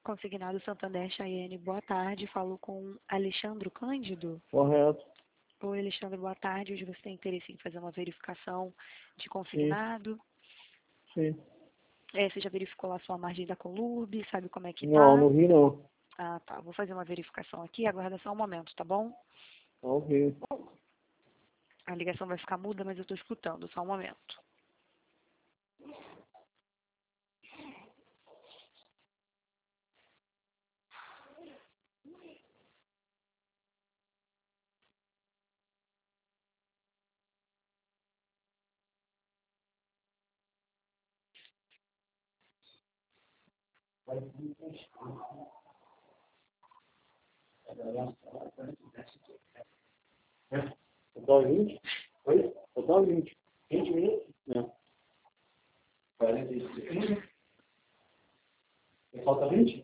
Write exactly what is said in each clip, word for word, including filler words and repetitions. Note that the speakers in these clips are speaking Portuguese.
Consignado Santander Chayenne, boa tarde. Falo com Alexandre Cândido. Correto. Oi, Alexandre, boa tarde. Hoje você tem interesse em fazer uma verificação de consignado? Sim. Sim. É, você já verificou lá sua margem da Colurb? Sabe como é que tá? Não, não vi não. Ah, tá. Vou fazer uma verificação aqui. Aguarda só um momento, tá bom? Ok. A ligação vai ficar muda, mas eu estou escutando. Só um momento. Total vinte? Oi? Total vinte. vinte minutos? Não. quarenta e seis. Falta vinte?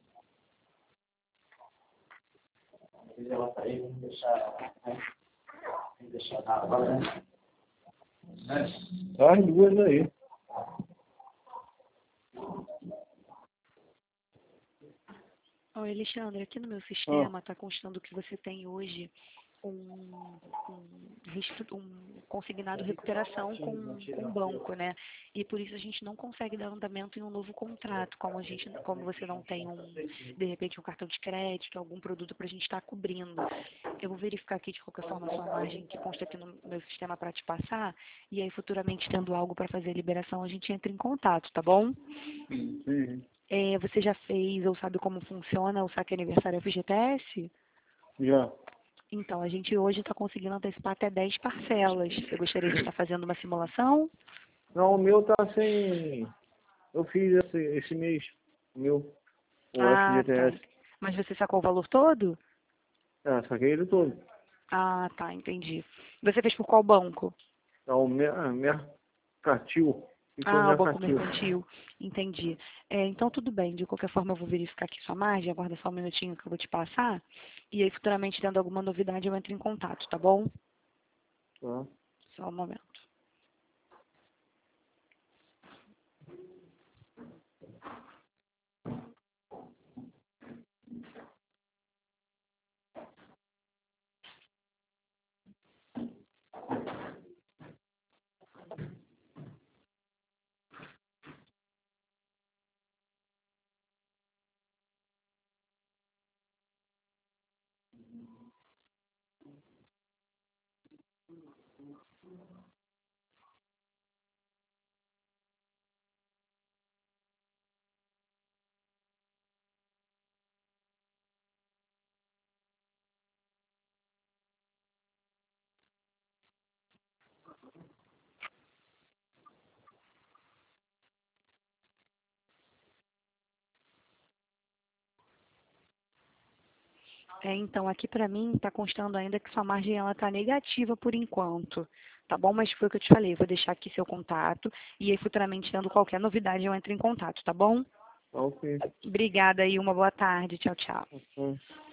Às ela tá aí, vamos deixar. Né? Vamos deixar na hora, né? Tá as duas aí. Oi, Alexandre, aqui no meu sistema está constando que você tem hoje um, um, registro- um consignado recuperação com, com o banco, né? E por isso a gente não consegue dar andamento em um novo contrato, como a gente, como você não tem um, de repente, um cartão de crédito, algum produto para a gente estar cobrindo. Eu vou verificar aqui de qualquer forma a sua margem que consta aqui no meu sistema para te passar, e aí futuramente tendo algo para fazer a liberação, a gente entra em contato, tá bom? Sim. É, você já fez ou sabe como funciona o saque aniversário F G T S? Já. Então, a gente hoje está conseguindo antecipar até dez parcelas. Você gostaria de estar fazendo uma simulação? Não, o meu tá sem. Eu fiz esse, esse mês. O meu. O Ah, tá. F G T S. Mas você sacou o valor todo? Ah, saquei ele todo. Ah, tá, entendi. Você fez por qual banco? Não, o Mer- Mercantil. Ficou Ah, o Banco Mercantil. Mercantil. Entendi. É, então, tudo bem. De qualquer forma, eu vou verificar aqui sua margem. Aguarda só um minutinho que eu vou te passar. E aí, futuramente, tendo alguma novidade, eu entro em contato, tá bom? Tá. Só um momento. É, então, aqui para mim está constando ainda que sua margem ela está negativa por enquanto, tá bom? Mas foi o que eu te falei, vou deixar aqui seu contato e aí futuramente, tendo qualquer novidade, eu entro em contato, tá bom? Ok. Obrigada e uma boa tarde. Tchau, tchau. Tá.